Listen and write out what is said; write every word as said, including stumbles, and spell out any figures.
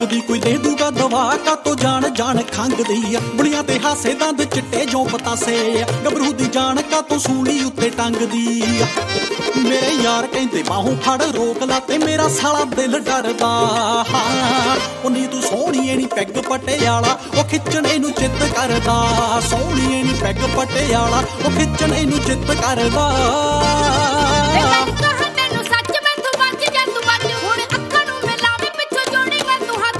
ਦੀ ਕੋਈ ਦੇ ਦੂਗਾ ਦਵਾ ਕਾਤੋਂ ਜਾਣ ਜਾਣ ਖੰਗਦੀ ਆ ਬੁਲੀਆਂ ਤੇ ਹਾਸੇ ਦੰਦ ਚਿੱਟੇ ਜੋ ਪਤਾਸੇ ਗੱਭਰੂ ਦੀ ਜਾਨ ਕਾਤੋਂ ਸੂਲੀ ਉੱਤੇ ਟੰਗਦੀ ਆ ਮੇਰੇ ਯਾਰ ਕਹਿੰਦੇ ਬਾਹੋਂ ਫੜ ਰੋਕ ਲਾ ਤੇ ਮੇਰਾ ਸਾਲਾ ਦਿਲ ਡਰਦਾ ਹਾਂ ਉਨੀ ਤੂੰ ਸੋਹਣੀਏ ਨੀ ਪੈਗ ਪਟਿਆਲਾ ਉਹ ਖਿੱਚਣੇ ਨੂੰ ਚਿੱਤ ਕਰਦਾ ਸੋਹਣੀਏ ਨੀ ਪੈਗ ਪਟਿਆਲਾ ਉਹ ਖਿੱਚਣੇ ਨੂੰ ਚਿੱਤ ਕਰਦਾ